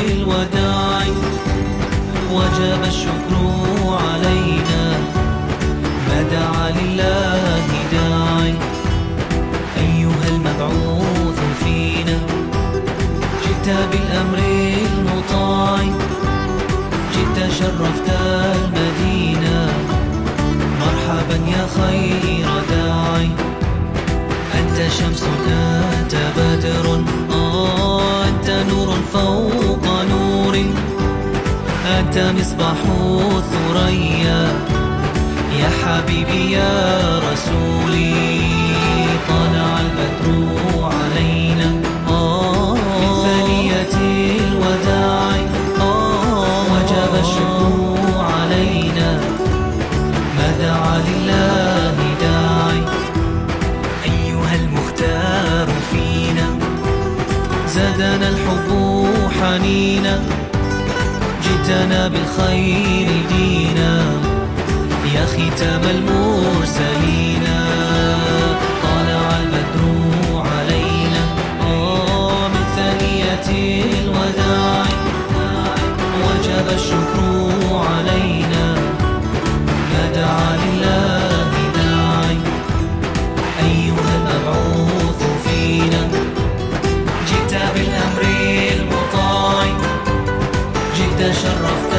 الوداع وجب الشكر علينا، ما دعا لله داعي. أيها المبعوث فينا جئت بالأمر المطاع، جئت شرفت المدينة، مرحبا يا خير داعي. أنت شمس أنت بدر، أنت نور فوق نور، أنت مصباح الثريا، يا حبيبي يا رسولي. طلع البدر علينا من ثنية الوداع، وجب الشكر علينا، ما دعا لله داعي. أيها المختار فينا زادنا الحب حنينا، جئتنا بالخير دينا، يا ختام المرسلين. طلع البدر علينا من ثنية الوداع، وجب الشكر علينا، ما دعا لله داعي. أيها المبعوث فينا جئت بالأمر المطاع، جئت شرفت